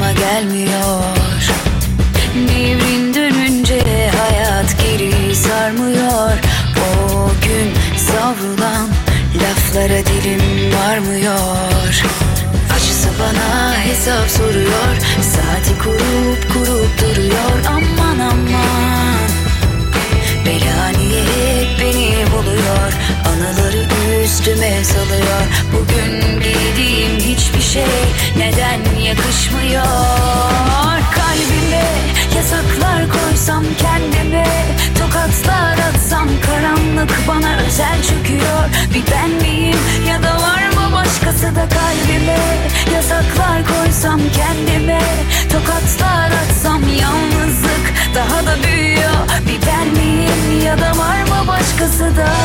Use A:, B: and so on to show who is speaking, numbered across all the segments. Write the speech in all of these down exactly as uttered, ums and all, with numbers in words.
A: aklıma gelmiyor. Devrin dönünce hayat geri sarmıyor. O gün savrulan laflara dilim varmıyor. Acısı bana hesap soruyor. Saati kurup kurup duruyor. Aman aman, bela niye hep beni buluyor? Anıları üstüme salıyor. Bugün giydiğim hiçbir şey neden yakışmıyor? Kalbime yasaklar koysam kendime, tokatlar atsam karanlık bana özel çöküyor. Bir ben miyim ya da var mı başkası da? Kalbime yasaklar koysam kendime, tokatlar atsam yalnızlık daha da büyüyor. Bir ben miyim ya da var mı başkası da?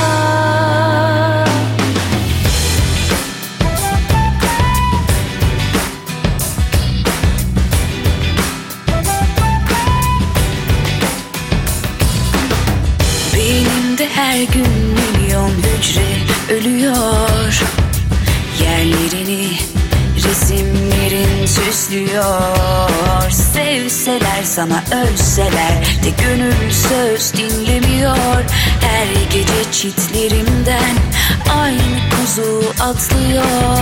A: Beynimde her gün milyon hücre ölüyor. Yerlerini resimlerin süslüyor. Sevseler sana ölseler de gönül söz dinlemiyor. Her gece çitlerimden aynı kuzu atlıyor.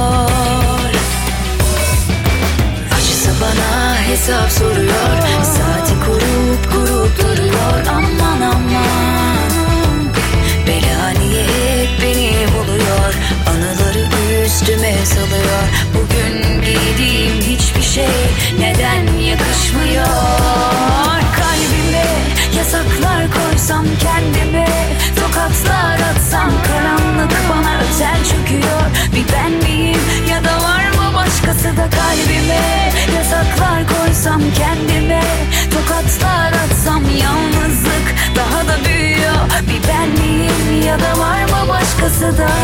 A: Acısı bana hesap soruyor. Saati kurup kurup duruyor. Aman aman, bela niye hep beni buluyor? Anıları üstüme salıyor. Bugün giydiğim hiçbir şey neden yakışmıyor? Kalbime yasaklar koysam kendime, tokatlar atsam karanlık bana özel çöküyor. Bir ben miyim ya da var mı başkası da? Kalbime yasaklar koysam kendime, tokatlar atsam yalnızlık daha da büyüyor. Bir ben miyim ya da var mı başkası da?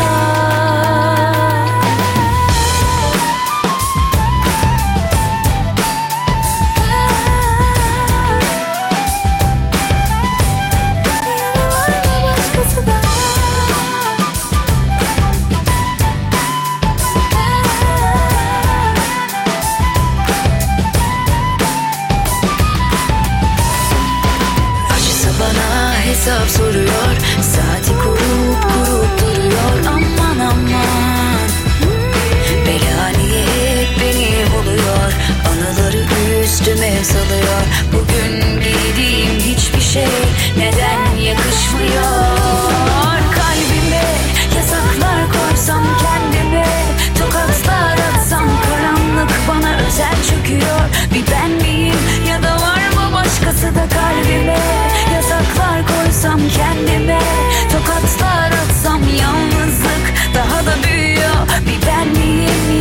A: Hesap soruyor. Saati kurup kurup duruyor. Aman aman, bela niye hep beni buluyor? Anıları üstüme salıyor. Bugün giydiğim hiçbir şey neden yakışmıyor? Kalbime yasaklar koysam kendime, tokatlar atsam karanlık bana özel çöküyor. Bir ben miyim ya da var mı başkası da? Kalbime yasaklar koysam kendime, tokatlar atsam yalnızlık daha da büyüyor. Bir ben miyim